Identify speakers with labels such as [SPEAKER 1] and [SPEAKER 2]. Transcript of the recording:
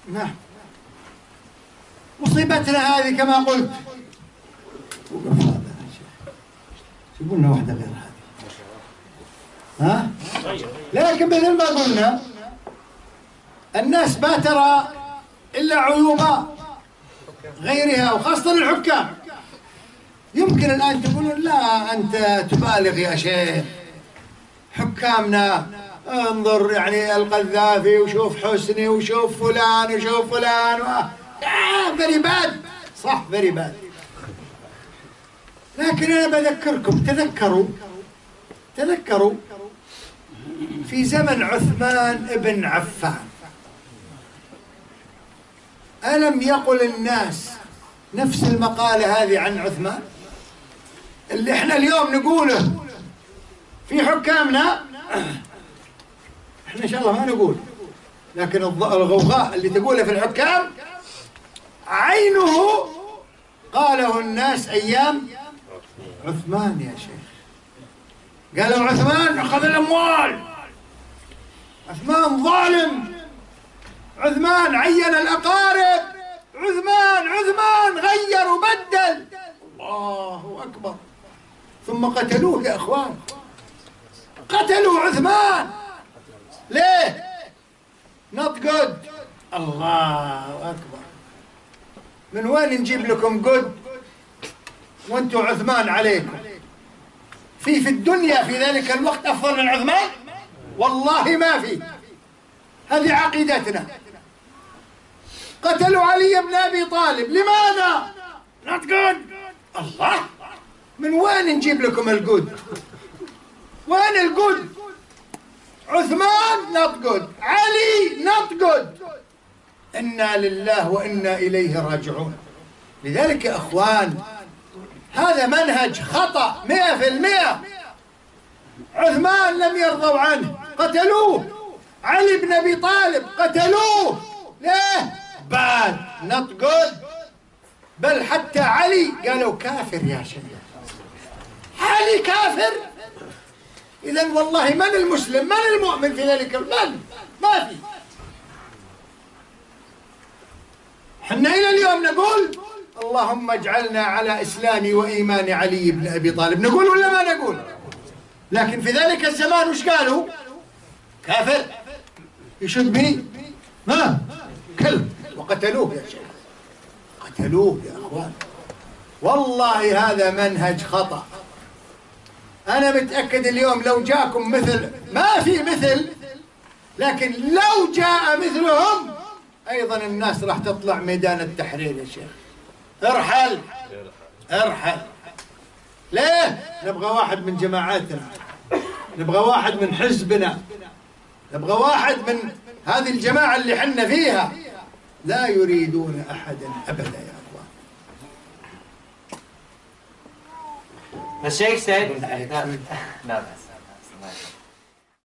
[SPEAKER 1] نعم. مصيبتنا هذه كما قلت. جيبوا لنا واحدة غير هذه. ها؟ لكن مثل ما قلنا الناس ما ترى إلا عيوب غيرها وخاصة الحكام. يمكن الآن تقولون لا أنت تبالغ يا شيخ، حكامنا انظر يعني القذافي وشوف حسني وشوف فلان وشوف فلان very bad. صح very bad. لكن أنا بذكركم، تذكروا في زمن عثمان ابن عفان ألم يقل الناس نفس المقالة هذه عن عثمان اللي احنا اليوم نقوله في حكامنا؟ احنا ان شاء الله ما نقول، لكن الغوغاء اللي تقوله في الحكام عينه قاله الناس ايام عثمان يا شيخ. قالوا عثمان اخذ الاموال، عثمان ظالم، عثمان عين الاقارب، عثمان غير وبدل. الله اكبر. ثم قتلوه يا اخوان، قتلوا عثمان. ليه؟ not good. الله اكبر. من وين نجيب لكم good وانتم عثمان عليكم؟ في الدنيا في ذلك الوقت افضل من عثمان؟ والله ما في. هذه عقيدتنا. قتلوا علي بن ابي طالب، لماذا؟ not good. الله، من وين نجيب لكم الجود؟ وين الجود؟ عثمان not good، علي not good. إنا لله وإنا إليه راجعون. لذلك يا أخوان هذا منهج خطأ 100%. عثمان لم يرضوا عنه، قتلوه. علي بن أبي طالب قتلوه. ليه؟ bad not good. بل حتى علي قالوا كافر يا شيخ، علي كافر. إذن والله من المسلم، من المؤمن في ذلك؟ من؟ ما في. حنا إلى اليوم نقول اللهم اجعلنا على إسلام وإيمان علي بن أبي طالب، نقول ولا ما نقول؟ لكن في ذلك الزمان وش قالوا؟ كافر، يشد به ما كلب. وقتلوه يا شيخ، قتلوه يا أخوان. والله هذا منهج خطأ. أنا متأكد اليوم لو جاكم مثل، ما في مثل، لكن لو جاء مثلهم أيضا الناس راح تطلع ميدان التحرير يا شيخ. ارحل ارحل. ليه؟ نبغى واحد من جماعاتنا، نبغى واحد من حزبنا، نبغى واحد من هذه الجماعة اللي حنا فيها. لا يريدون أحدا أبدا يا أخوان.
[SPEAKER 2] The Sheikh said, no,